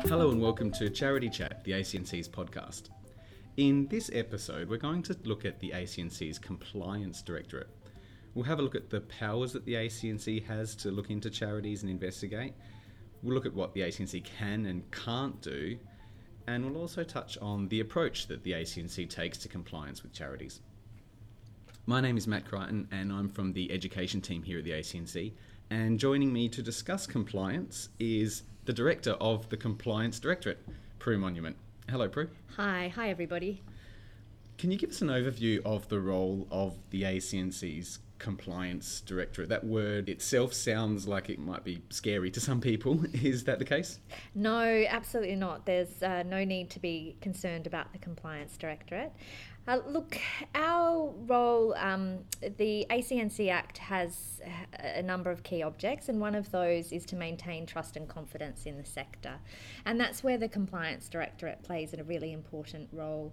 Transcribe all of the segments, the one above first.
Hello and welcome to Charity Chat, the ACNC's podcast. In this episode, we're going to look at the ACNC's Compliance Directorate. We'll have a look at the powers that the ACNC has to look into charities and investigate. We'll look at what the ACNC can and can't do, and we'll also touch on the approach that the ACNC takes to compliance with charities. My name is Matt Crichton and I'm from the education team here at the ACNC, and joining me to discuss compliance is the Director of the Compliance Directorate, Prue Monument. Hello, Prue. Hi everybody. Can you give us an overview of the role of the ACNC's Compliance Directorate? That word itself sounds like it might be scary to some people. Is that the case? No, absolutely not. There's no need to be concerned about the Compliance Directorate. Look, our role, the ACNC Act has a number of key objects, and one of those is to maintain trust and confidence in the sector. And that's where the Compliance Directorate plays a really important role.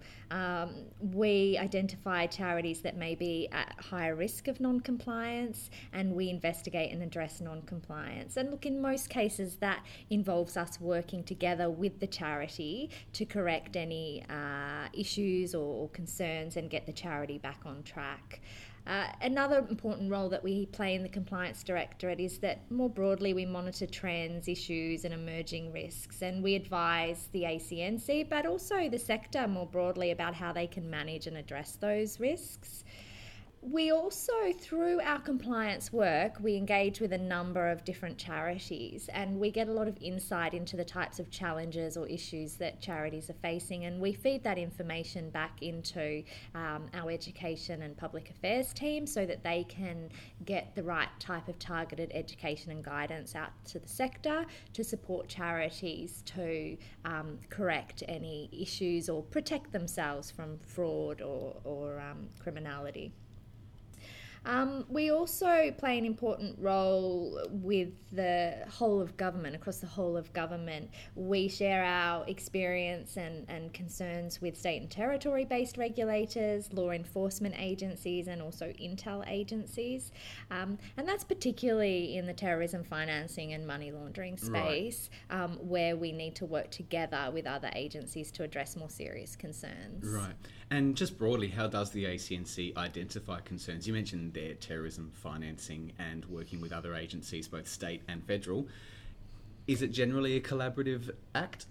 We identify charities that may be at higher risk of non-compliance, and we investigate and address non-compliance. And look, in most cases, that involves us working together with the charity to correct any issues or concerns and get the charity back on track. Another important role that we play in the Compliance Directorate is that more broadly we monitor trends, issues and emerging risks, and we advise the ACNC but also the sector more broadly about how they can manage and address those risks. We also, through our compliance work, we engage with a number of different charities, and we get a lot of insight into the types of challenges or issues that charities are facing, and we feed that information back into our education and public affairs team so that they can get the right type of targeted education and guidance out to the sector to support charities to correct any issues or protect themselves from fraud or criminality. We also play an important role with the whole of government, across the whole of government. We share our experience and concerns with state and territory-based regulators, law enforcement agencies and also intel agencies. And that's particularly in the terrorism financing and money laundering space, where we need to work together with other agencies to address more serious concerns. Right. And just broadly, how does the ACNC identify concerns? You mentioned there terrorism financing and working with other agencies, both state and federal. Is it generally a collaborative act?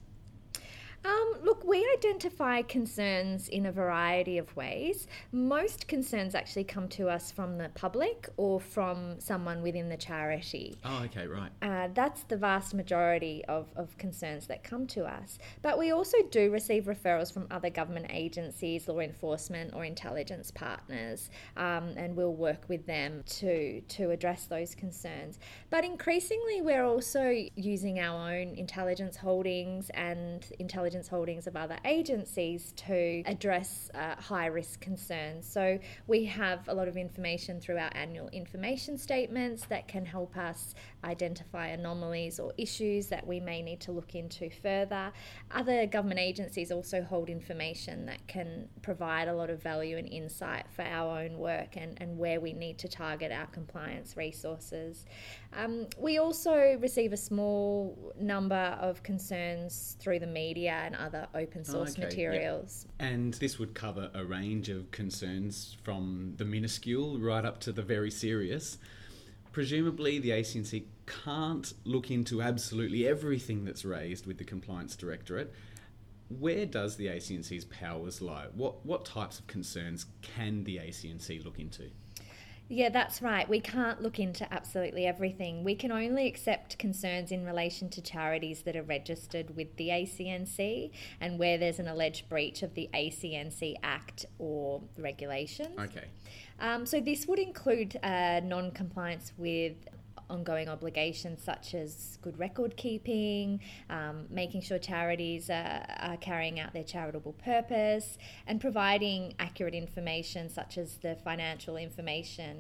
Look, we identify concerns in a variety of ways. Most concerns actually come to us from the public or from someone within the charity. Oh, okay, right. That's the vast majority of concerns that come to us. But we also do receive referrals from other government agencies, law enforcement or intelligence partners, and we'll work with them to address those concerns. But increasingly, we're also using our own intelligence holdings and intelligence holdings of other agencies to address high-risk concerns. So we have a lot of information through our annual information statements that can help us identify anomalies or issues that we may need to look into further. Other government agencies also hold information that can provide a lot of value and insight for our own work and where we need to target our compliance resources. We also receive a small number of concerns through the media and other open source materials. Yep. And this would cover a range of concerns from the minuscule right up to the very serious. Presumably the ACNC can't look into absolutely everything that's raised with the Compliance Directorate. Where does the ACNC's powers lie? What types of concerns can the ACNC look into? Yeah, that's right. We can't look into absolutely everything. We can only accept concerns in relation to charities that are registered with the ACNC and where there's an alleged breach of the ACNC Act or regulations. Okay. So this would include non-compliance with ongoing obligations such as good record keeping, making sure charities are carrying out their charitable purpose, and providing accurate information such as the financial information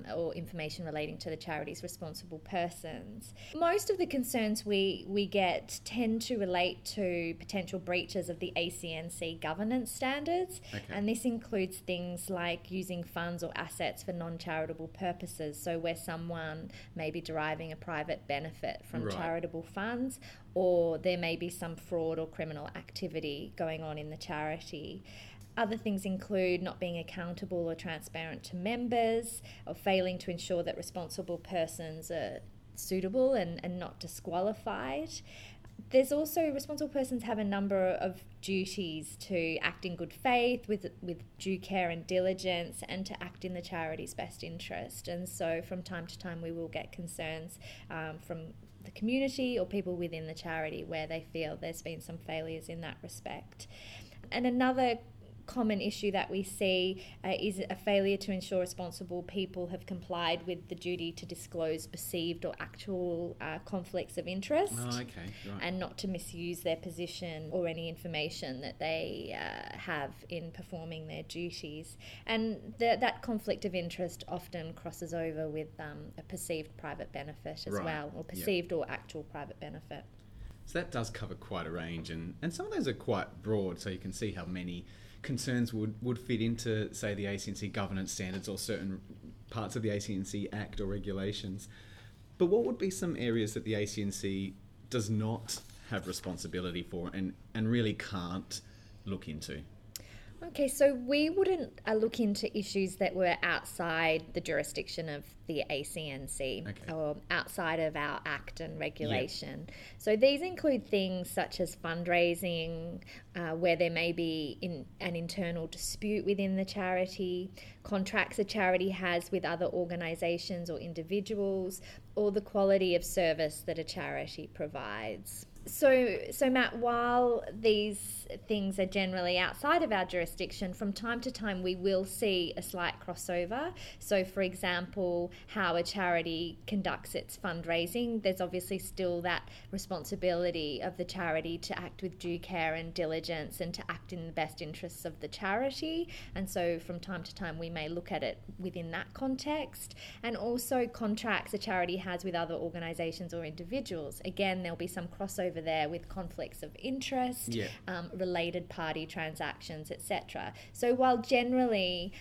or information relating to the charity's responsible persons. Most of the concerns we get tend to relate to potential breaches of the ACNC governance standards, and this includes things like using funds or assets for non-charitable purposes, so where someone may be deriving a private benefit from charitable funds, or there may be some fraud or criminal activity going on in the charity. Other things include not being accountable or transparent to members, or failing to ensure that responsible persons are suitable and not disqualified. There's also, responsible persons have a number of duties to act in good faith with due care and diligence, and to act in the charity's best interest. And so from time to time we will get concerns from the community or people within the charity where they feel there's been some failures in that respect. And another common issue that we see is a failure to ensure responsible people have complied with the duty to disclose perceived or actual conflicts of interest, and not to misuse their position or any information that they have in performing their duties. And that conflict of interest often crosses over with a perceived private benefit as well, or perceived or actual private benefit. So that does cover quite a range, and some of those are quite broad, so you can see how many concerns would fit into, say, the ACNC governance standards or certain parts of the ACNC Act or regulations. But what would be some areas that the ACNC does not have responsibility for and really can't look into? Okay, so we wouldn't look into issues that were outside the jurisdiction of the ACNC or outside of our Act and regulation. Yep. So these include things such as fundraising, where there may be an internal dispute within the charity, contracts a charity has with other organisations or individuals, or the quality of service that a charity provides. So Matt, while these things are generally outside of our jurisdiction, from time to time we will see a slight crossover. So, for example, how a charity conducts its fundraising, there's obviously still that responsibility of the charity to act with due care and diligence and to act in the best interests of the charity. And so from time to time we may look at it within that context. And also contracts a charity has with other organisations or individuals. Again, there'll be some crossover there with conflicts of interest, related party transactions, etc. So while generally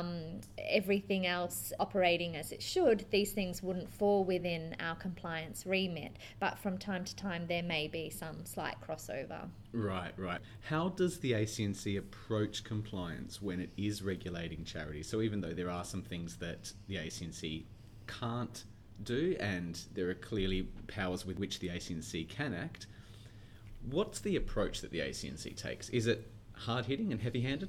everything else operating as it should, these things wouldn't fall within our compliance remit, but from time to time there may be some slight crossover. Right. How does the ACNC approach compliance when it is regulating charities? So even though there are some things that the ACNC can't do, and there are clearly powers with which the ACNC can act, what's the approach that the ACNC takes? Is it hard-hitting and heavy-handed?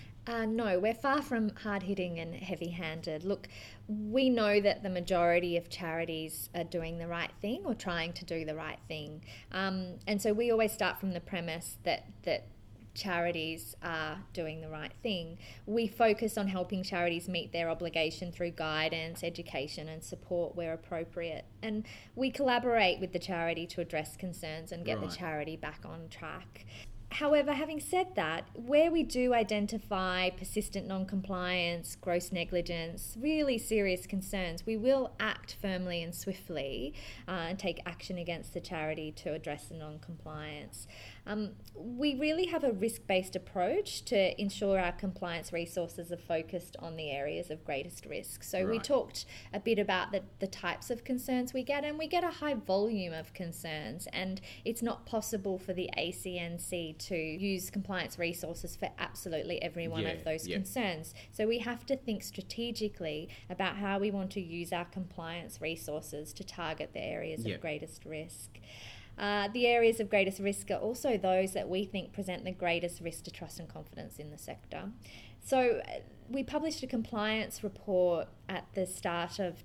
No, we're far from hard-hitting and heavy-handed. Look, we know that the majority of charities are doing the right thing or trying to do the right thing. And so we always start from the premise that charities are doing the right thing. We focus on helping charities meet their obligation through guidance, education and support where appropriate. And we collaborate with the charity to address concerns and get the charity back on track. However, having said that, where we do identify persistent non-compliance, gross negligence, really serious concerns, we will act firmly and swiftly and take action against the charity to address the non-compliance. We really have a risk-based approach to ensure our compliance resources are focused on the areas of greatest risk. So we talked a bit about the types of concerns we get, and we get a high volume of concerns, and it's not possible for the ACNC to use compliance resources for absolutely every one of those concerns. So we have to think strategically about how we want to use our compliance resources to target the areas of greatest risk. The areas of greatest risk are also those that we think present the greatest risk to trust and confidence in the sector. So we published a compliance report at the start of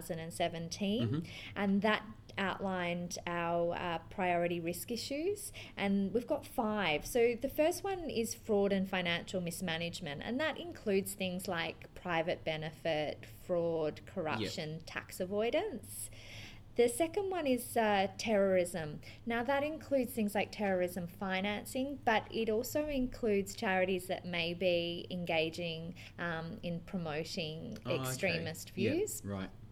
2017, and that outlined our priority risk issues, and we've got 5. So the first one is fraud and financial mismanagement, and that includes things like private benefit, fraud, corruption, tax avoidance. The second one is terrorism. Now, that includes things like terrorism financing, but it also includes charities that may be engaging in promoting extremist views. Yeah, right.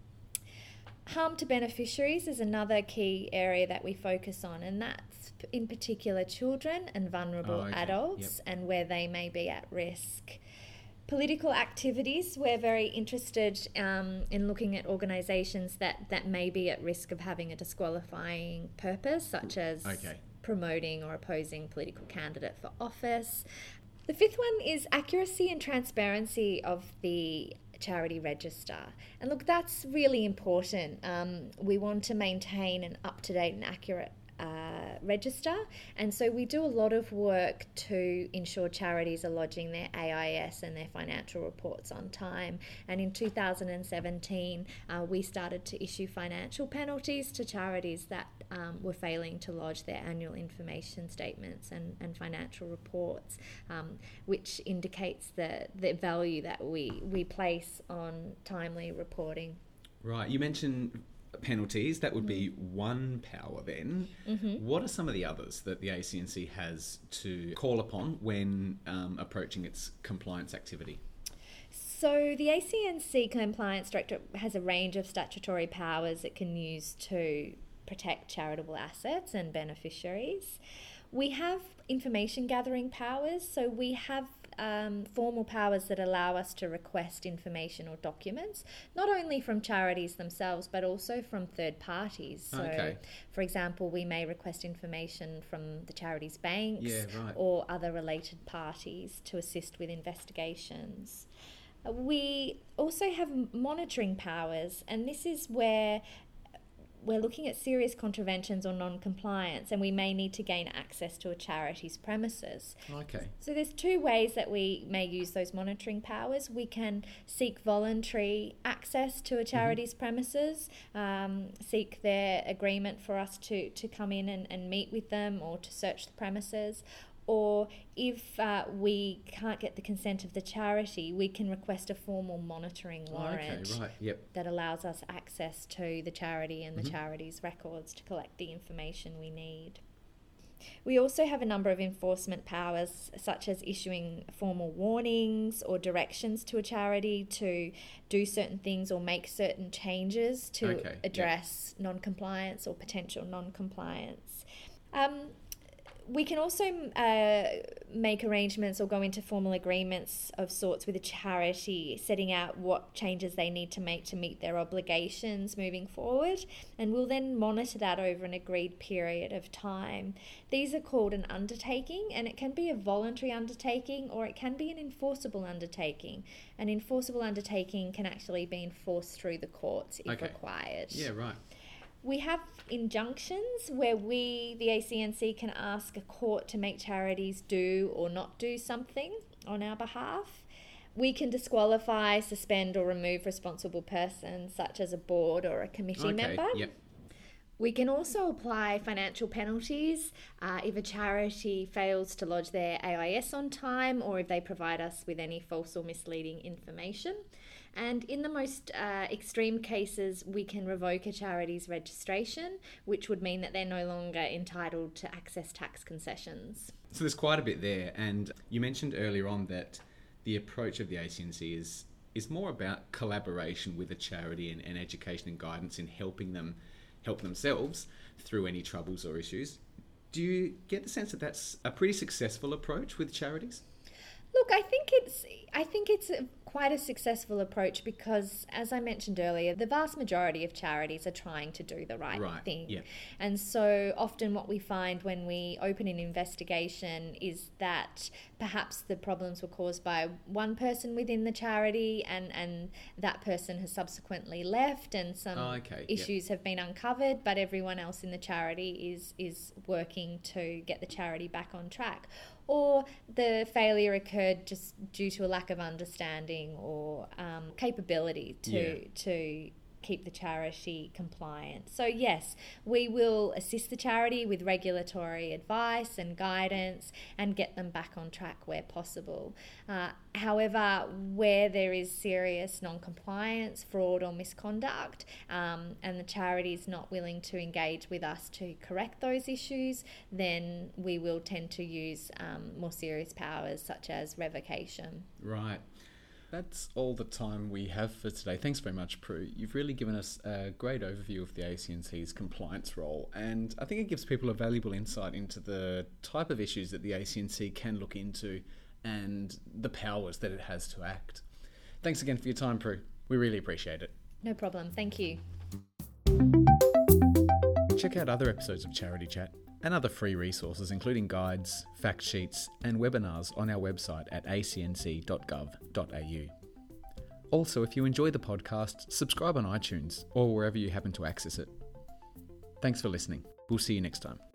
Harm to beneficiaries is another key area that we focus on, and that's in particular children and vulnerable adults and where they may be at risk. Political activities, we're very interested in looking at organisations that may be at risk of having a disqualifying purpose, such as promoting or opposing political candidate for office. The fifth one is accuracy and transparency of the charity register. And look, that's really important. We want to maintain an up-to-date and accurate register, and so we do a lot of work to ensure charities are lodging their AIS and their financial reports on time. And in 2017 we started to issue financial penalties to charities that were failing to lodge their annual information statements and financial reports, which indicates the value that we place on timely reporting. Right, you mentioned penalties. That would be one power then. What are some of the others that the ACNC has to call upon when approaching its compliance activity? So the ACNC Compliance Directorate has a range of statutory powers it can use to protect charitable assets and beneficiaries. We have information gathering powers, so we have formal powers that allow us to request information or documents, not only from charities themselves, but also from third parties. So, for example, we may request information from the charity's banks or other related parties to assist with investigations. We also have monitoring powers, and this is where we're looking at serious contraventions or non-compliance, and we may need to gain access to a charity's premises. So there's two ways that we may use those monitoring powers. We can seek voluntary access to a charity's premises, seek their agreement for us to come in and meet with them or to search the premises. Or if we can't get the consent of the charity, we can request a formal monitoring warrant that allows us access to the charity and the charity's records to collect the information we need. We also have a number of enforcement powers, such as issuing formal warnings or directions to a charity to do certain things or make certain changes to address non-compliance or potential non-compliance. We can also make arrangements or go into formal agreements of sorts with a charity, setting out what changes they need to make to meet their obligations moving forward, and we'll then monitor that over an agreed period of time. These are called an undertaking, and it can be a voluntary undertaking or it can be an enforceable undertaking. An enforceable undertaking can actually be enforced through the courts if required. Yeah, right. We have injunctions where we, the ACNC, can ask a court to make charities do or not do something on our behalf. We can disqualify, suspend or remove responsible persons such as a board or a committee member. We can also apply financial penalties if a charity fails to lodge their AIS on time or if they provide us with any false or misleading information. And in the most extreme cases, we can revoke a charity's registration, which would mean that they're no longer entitled to access tax concessions. So there's quite a bit there. And you mentioned earlier on that the approach of the ACNC is more about collaboration with a charity and education and guidance in helping them help themselves through any troubles or issues. Do you get the sense that that's a pretty successful approach with charities? Look, I think it's quite a successful approach because, as I mentioned earlier, the vast majority of charities are trying to do the right thing. Yeah. And so often what we find when we open an investigation is that perhaps the problems were caused by one person within the charity and that person has subsequently left and some issues have been uncovered, but everyone else in the charity is working to get the charity back on track. Or the failure occurred just due to a lack of understanding or capability to keep the charity compliant. So yes, we will assist the charity with regulatory advice and guidance and get them back on track where possible. However, where there is serious non-compliance, fraud or misconduct, and the charity is not willing to engage with us to correct those issues, then we will tend to use more serious powers such as revocation. Right. That's all the time we have for today. Thanks very much, Prue. You've really given us a great overview of the ACNC's compliance role, and I think it gives people a valuable insight into the type of issues that the ACNC can look into and the powers that it has to act. Thanks again for your time, Prue. We really appreciate it. No problem. Thank you. Check out other episodes of Charity Chat and other free resources, including guides, fact sheets, and webinars on our website at acnc.gov.au. Also, if you enjoy the podcast, subscribe on iTunes or wherever you happen to access it. Thanks for listening. We'll see you next time.